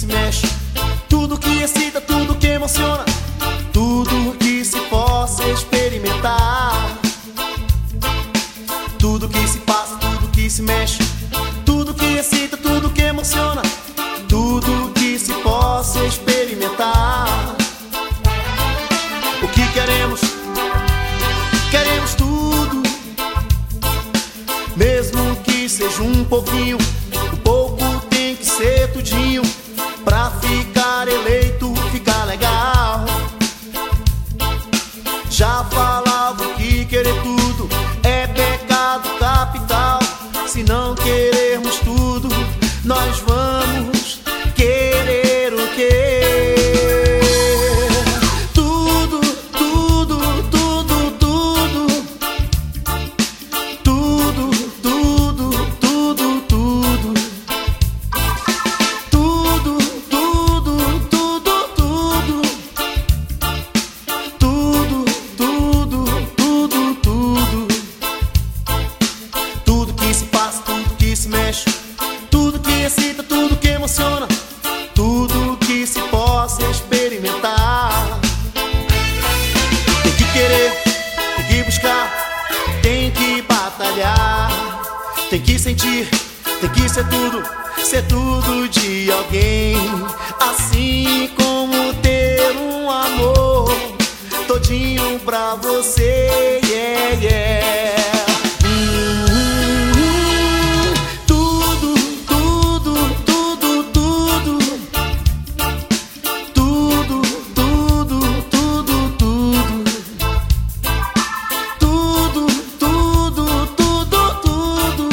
se mexe, tudo que excita, tudo que emociona, tudo que se possa experimentar. Tudo que se passa, tudo que se mexe, tudo que excita, tudo que emociona, tudo que se possa experimentar. O que queremos? Queremos tudo, mesmo que seja um pouquinho. O pouco tem que ser tudinho, pra ficar eleito, ficar legal. Já falava que querer tudo é pecado capital. Se não querermos tudo, nós vamos querer o quê? Tudo, tudo, tudo, tudo. Tudo, tudo, tudo, tudo. Tudo, tudo, tudo, tudo. Tudo, tudo, tudo, tudo. Tudo que se passa, tudo que se mexe, tudo que excita, tudo que emociona, tudo que se possa experimentar. Tem que querer, tem que buscar, tem que batalhar, tem que sentir, tem que ser tudo de alguém. Assim como ter um amor todinho pra você, yeah, yeah. Tudo, tudo, tudo, tudo. Tudo, tudo, tudo, tudo. Tudo, tudo, tudo, tudo.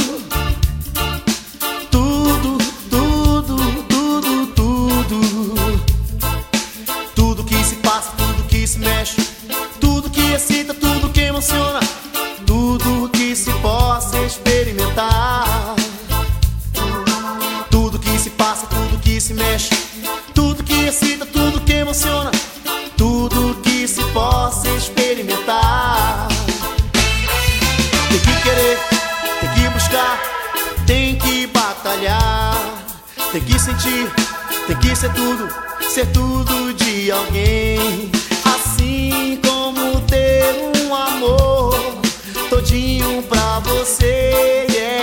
Tudo, tudo, tudo, tudo. Tudo que se passa, tudo que se mexe, tudo que excita, tudo que emociona, tudo que se possa experimentar. Tudo que se passa, tudo que se mexe, tudo que excita, tudo que emociona, tudo que se possa experimentar. Tem que querer, tem que buscar, tem que batalhar, tem que sentir, tem que ser tudo de alguém. Assim como ter um amor todinho pra você, yeah.